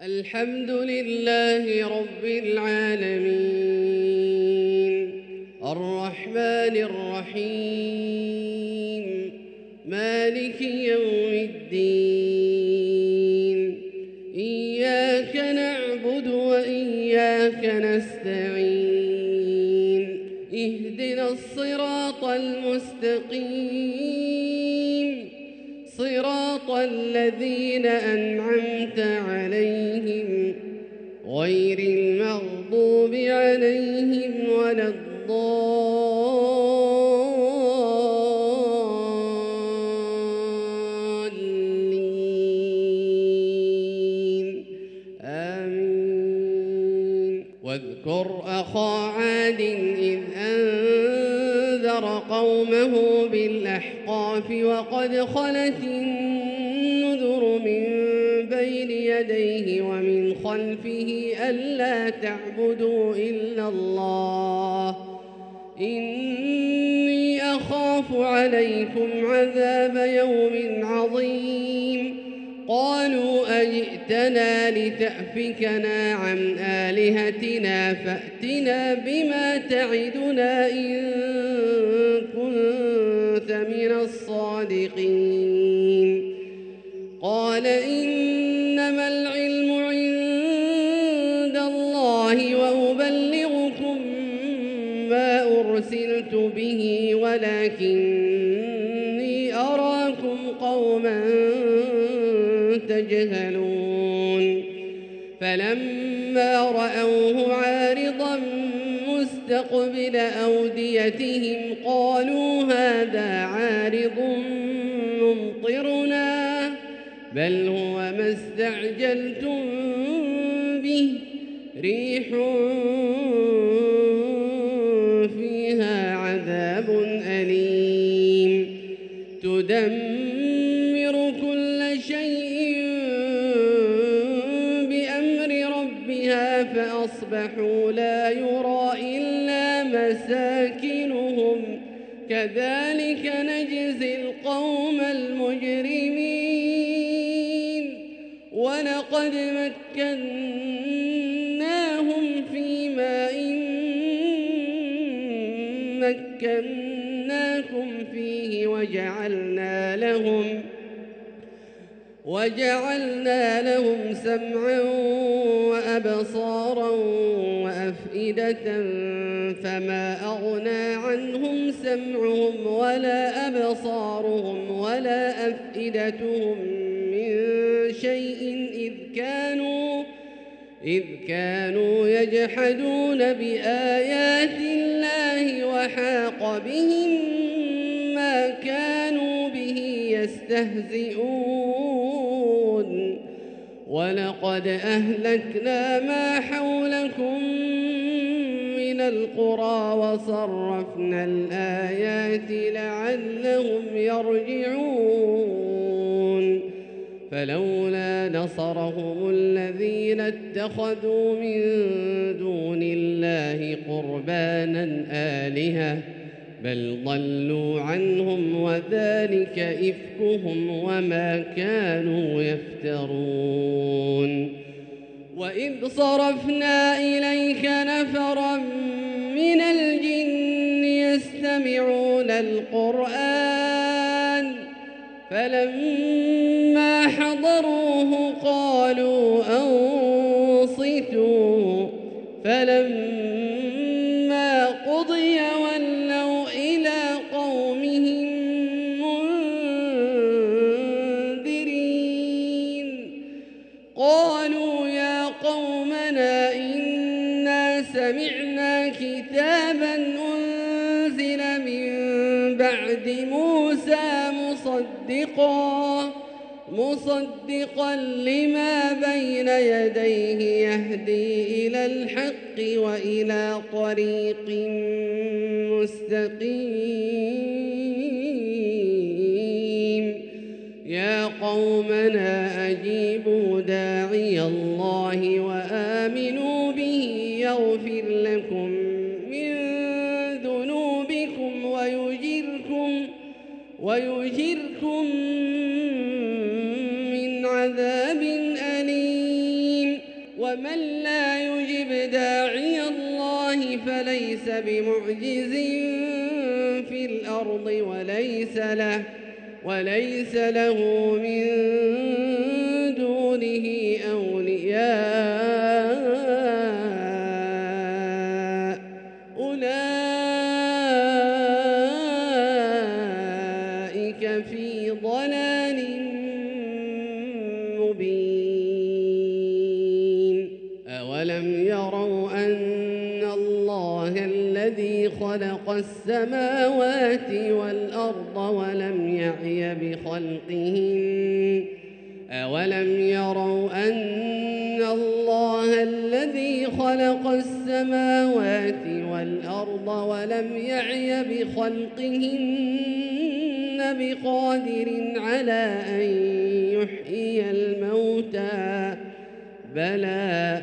الحمد لله رب العالمين الرحمن الرحيم مالك يوم الدين إياك نعبد وإياك نستعين اهدنا الصراط المستقيم صراط الذين أنعمت عليهم غير المغضوب عليهم ولا الضالين آمين. واذكر أخا عاد إذ أنذر قومه بالأحقاف وقد خلت النذر من بين يديه ومن خلفه ألا تعبدوا إلا الله إني أخاف عليكم عذاب يوم عظيم. قالوا أجئتنا لتأفكنا عن آلهتنا فأتنا بما تعدنا إن كنت من الصادقين. قال إنما العلم عند الله وأبلغكم ما أرسلت به ولكني أراكم قوما تجهلون. فلما رأوه عارضا مستقبل أوديتهم قالوا هذا عارض ممطرنا بل هو ما استعجلتم به ريح فيها عذاب أليم تدمر كل شيء بأمر ربها فأصبحوا لا يرى إلا مساكنهم كذلك نجزي القوم المجرمين. ولقد مكناهم في ماء مكناكم فيه وجعلنا لهم سمعا وأبصارا وأفئدة فما أغنى عنهم سمعهم ولا أبصارهم ولا أفئدتهم من شيء إذ كانوا يجحدون بآيات الله وحاق بهم ما كانوا به يستهزئون. ولقد أهلكنا ما حولكم من القرى وصرفنا الآيات لعلهم يرجعون. فلولا نصرهم الذين اتخذوا من دون الله قربانا آلهة بل ضلوا عنهم وذلك إفكهم وما كانوا يفترون. وإذ صرفنا إليك نفرا من الجن يستمعون القرآن فلما حضروه قالوا أنصتوا فلما قضي ولوا إلى قومهم منذرين. قالوا يا قومنا إنا سمعنا كتابا أنزل من بعد موسى مصدقا لما بين يديه يهدي إلى الحق وإلى طريق مستقيم. يا قومنا أجيبوا داعي الله وآمنوا به يغفر لكم من ذنوبكم ويجركم من عذاب أليم. ومن لا يجب داعي الله فليس بمعجز في الأرض وليس له من دونه أولياء أولئك في ضلال مبين أولم يروا أن الله الذي خلق السماوات والأرض ولم يعي بخلقهن بقادر على أن يحيي الموتى بلى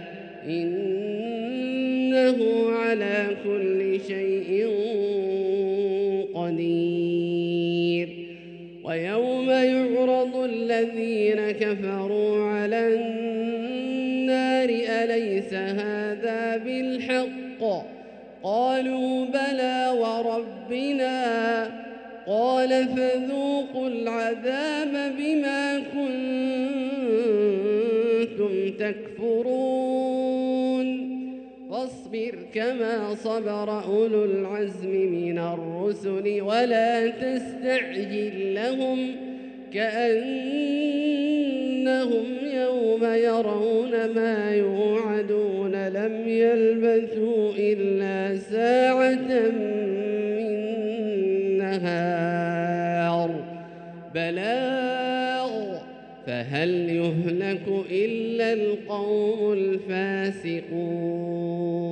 إنه على كل شيء قدير ويوم يعرض الذين كفروا على النار أليس هذا بالحق قالوا بلى وربنا قال فذوقوا العذاب بما كنتم تكفرون فاصبر كما صبر أولو العزم من الرسل ولا تستعجل لهم كأنهم يوم يرون ما يوعدون لم يلبثوا إلا ساعة من نهار بلاغ فهل يهلك إلا القوم الفاسقون